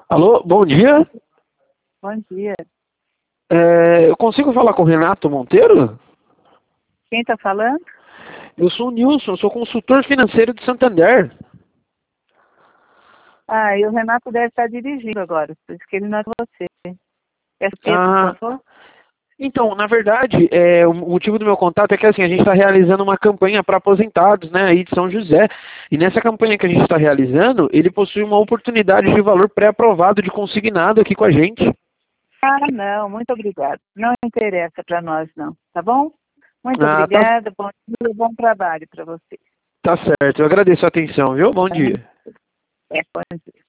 Alô, bom dia. Bom dia. Eu consigo falar com o Renato Monteiro? Quem está falando? Eu sou o Nilson, eu sou consultor financeiro de Santander. Ah, e o Renato deve estar dirigindo agora, por isso que ele não é você. É o que, por Ah, favor? então, na verdade, o motivo do meu contato é que assim, a gente está realizando uma campanha para aposentados, né, aí de São José. E nessa campanha que a gente está realizando, ele possui uma oportunidade de valor pré-aprovado de consignado aqui com a gente. Ah, não, muito obrigada. Não interessa para nós, não, tá bom? Muito Ah, obrigada, bom dia, bom trabalho para você. tá certo. Eu agradeço a atenção, viu? Bom dia. É, bom dia.